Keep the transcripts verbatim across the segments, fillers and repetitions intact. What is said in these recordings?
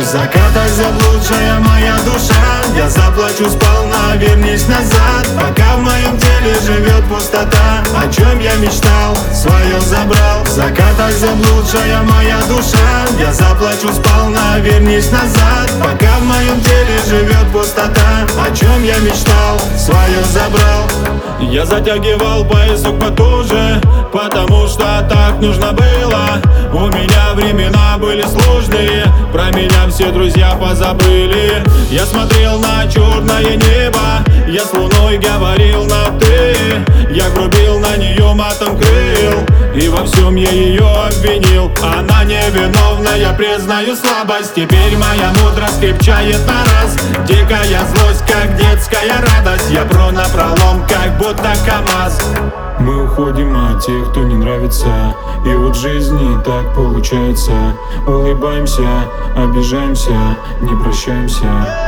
В закатах заблудшая моя душа, я заплачу сполна, вернись назад. Пока в моем теле живет пустота, о чем я мечтал, свое забрал. В закатах заблудшая моя душа, я заплачу сполна, вернись назад. Пока в моем теле живет пустота, о чем я мечтал, свое забрал. Я затягивал поясок потуже, потому что так нужно было. У меня времена были сложные, про меня все друзья позабыли. Я смотрел на черное небо, я с луной говорил на «ты». Я грубил на нее, матом крыл, и во всем я ее обвинил. Она невиновна, я признаю слабость. Теперь моя мудрость крепчает на раз. Дикая злость, как детская радость. Я пру напролом, как будто КамАЗ. Мы уходим от тех, кто не нравится, и вот в жизни так получается. Улыбаемся, обижаемся, не прощаемся.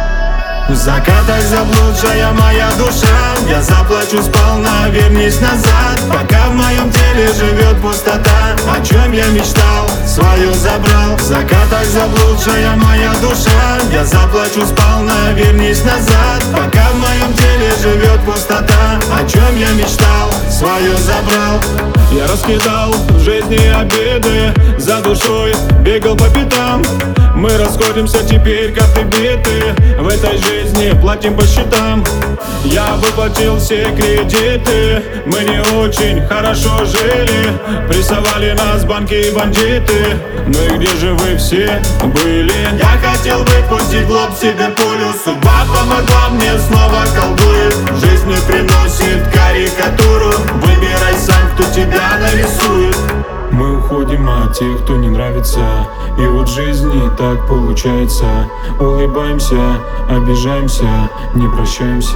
В закатах заблудшая моя душа, я заплачу сполна, вернись назад. Пока в моем теле живет пустота, о чем я мечтал, свое забрал. В закатах заблудшая моя душа, я заплачу сполна, вернись назад. Пока в моем теле живет пустота, о чем я мечтал, свое забрал. Я раскидал в жизни обиды, за душой бегал по пятам. Мы расходимся теперь, как и биты, в этой жизни платим по счетам. Я выплатил все кредиты, мы не очень хорошо жили. Прессовали нас банки и бандиты, ну и где же вы все были? Я хотел выпустить в лоб себе пулю, судьба помогла мне, снова колдует. Жизнь не приносит карикатуру, выбирай сам, кто тебя нарисует. Мы уходим от тех, кто не нравится, и вот в жизни так получается. Улыбаемся, обижаемся, не прощаемся.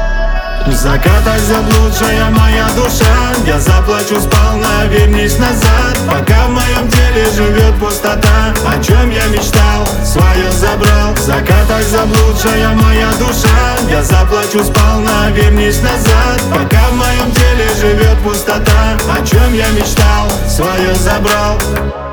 В закатах заблудшая моя душа, я заплачу сполна, вернись назад. Пока в моем теле живет пустота, о чем я мечтал, свое забрал. В закатах заблудшая моя душа, я заплачу сполна, вернись назад. Пока в моем теле живет пустота, о чем я мечтал, свое забрал.